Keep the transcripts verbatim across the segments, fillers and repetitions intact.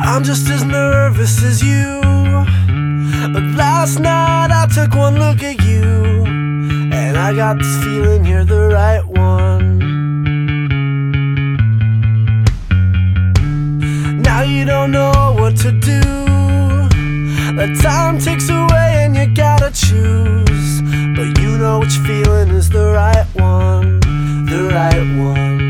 I'm just as nervous as you, but last night I took one look at you, and I got this feeling you're the right one. Now you don't know what to do. The time ticks away and you gotta choose, but you know which feeling is the right one, the right one.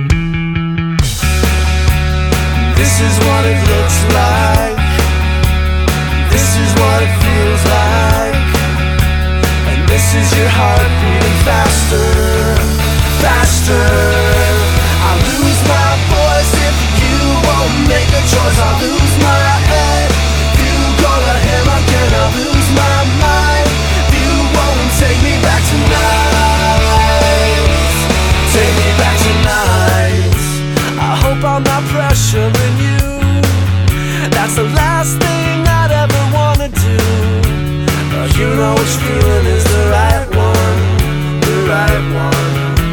This is what it looks like, this is what it feels like, and this is your heart beating faster, faster. I lose my voice if you won't make a choice. I lose my head if you go to him again. I lose my mind if you won't take me back tonight, take me back tonight. I hope I'm not pressuring you, that's the last thing I'd ever wanna do, but you know which feeling is the right one, the right one.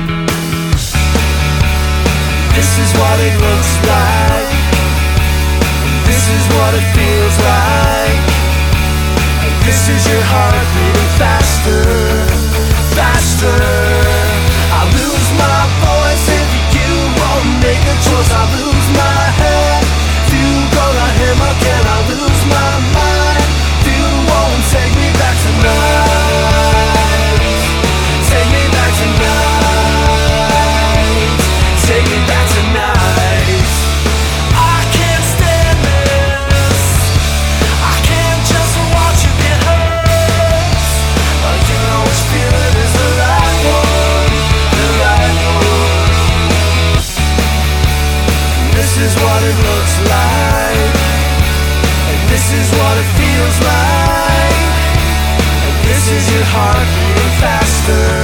This is what it looks like, this is what it feels like, and this is your heart beating faster, faster. I lose my voice if you won't make a choice. I lose my head if you go to him again. I lose my mind if you won't take me back tonight, take me back tonight, take me back tonight. I can't stand this, I can't just watch you get hurt, but you know which feeling is the right one, the right one. This is what it looks like, and this is what it feels like, and this is your heart beating faster.